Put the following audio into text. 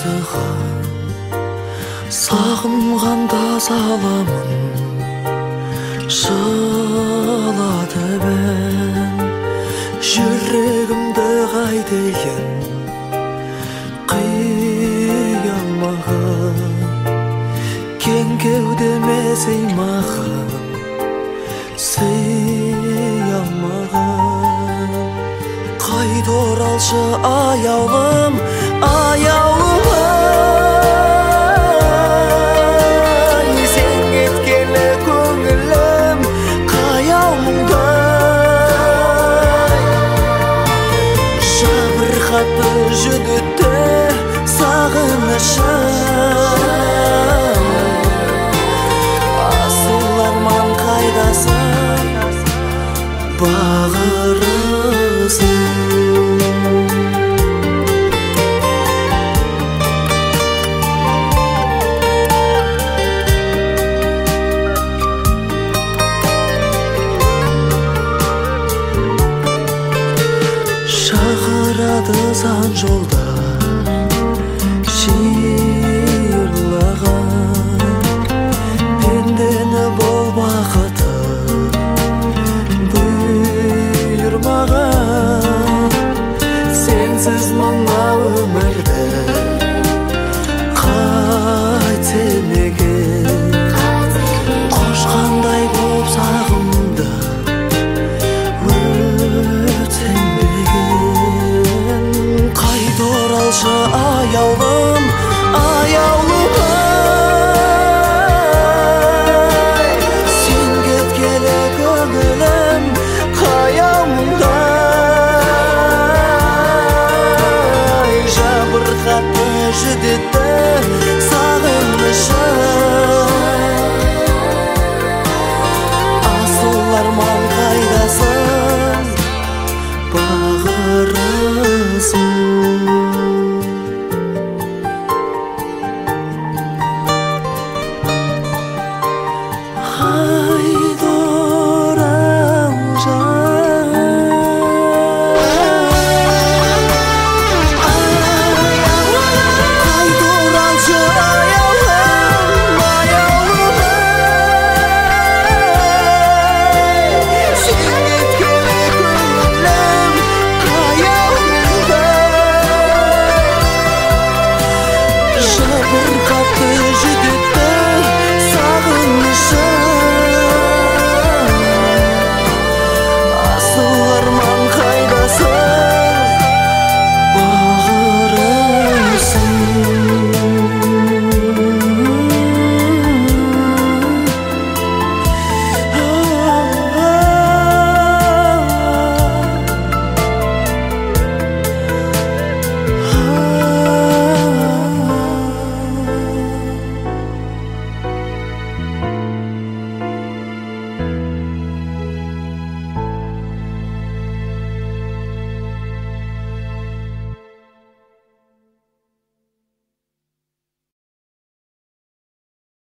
айтыған сағынғанда саламын жылады бен жүрегімді қайтейін қиялмаған кең кеудеме сыймаған сыйалмаған қайта оралшы аяулым аяулым ай сен кеткелі көңілім қаяу мұңдай жабырқатты жүдітті сағынышым асыл арман қайдасың бағырысың шақырады сан жолдар шиырлаған пендені бол бақыты бұйырмаған сенсіз мына өмірді қайтсем екен қошқандай боп сағымды өтсем деген қайта оралшы аяулым аяулым ай сен кеткелі көңілім қаяу мұңдай жабырқатты жүдетті сағынышым асыл арман қайдасың бағырысың